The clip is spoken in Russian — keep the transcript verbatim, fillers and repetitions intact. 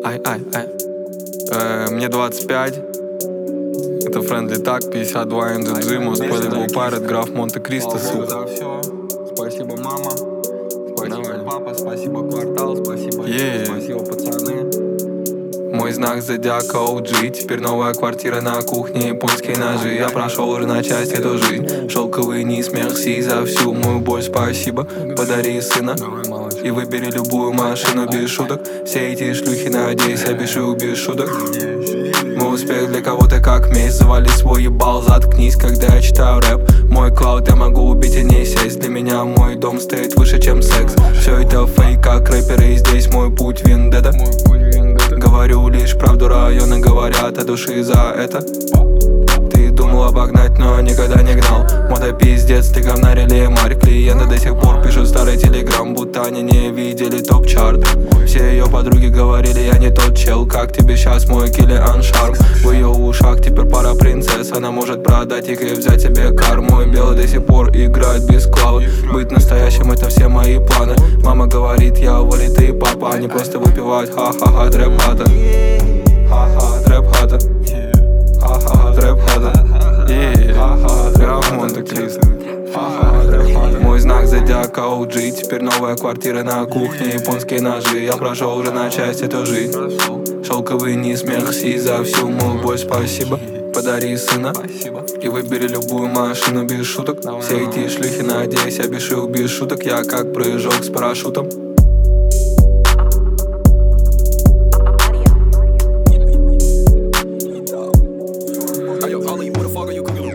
Ай, ай, ай. Э, мне двадцать пять. Это Friendly Tag, пятьдесят два эн джи джи, Moscow Label Pirate, граф Монте-Кристо, сука. За все. Спасибо, мама. Спасибо, Давай. Папа. Спасибо, квартал. Спасибо, yeah. Спасибо, пацаны. Мой знак зодиака о джи. Теперь новая квартира на кухне, японские ножи. Я прошел уже на часть эту жизнь. Шелковый низ, мерси за всю мою боль, спасибо. Подари сына и выбери любую машину без шуток. Все эти шлюхи, надеюсь, опишу без шуток. Мой успех для кого-то как месть. Завали свой ебал, заткнись, когда я читаю рэп. Мой клауд я могу убить и не сесть. Для меня мой дом стоит выше, чем секс. Все это фейк, как рэперы, и здесь мой путь вендетта. Говорю лишь правду, районы говорят о души за это. Ты думал обогнать, но никогда не гнал. Мода пиздец, ты говнарили марь. Клиенты до сих пор пишут старый телеграм, будто они не видели топ-чарт. Все ее подруги говорили, я не тот чел. Как тебе сейчас мой Киллиан Шарм? В ее ушах теперь пара принцесс. Она может продать их и взять себе кар. Мой белый до сих пор играет без клавы. Быть настоящим это все мои планы. Мама говорит, я вылитый папа. Они просто выпивают ха-ха-ха, трэп-хата. Ха-ха, трэп-хата. Ха-ха, трэп-хата. Граф Монте-Кристо. Мой знак зодиака о джи. Теперь новая квартира на кухне, японские ножи. Я прошел уже на часть эту жизнь. Шелковый низ, мерси за всю мою боль, спасибо. Подари сына и выбери любую машину без шуток. Все эти шлюхи, надеюсь, опишу без шуток. Я как прыжок с парашютом.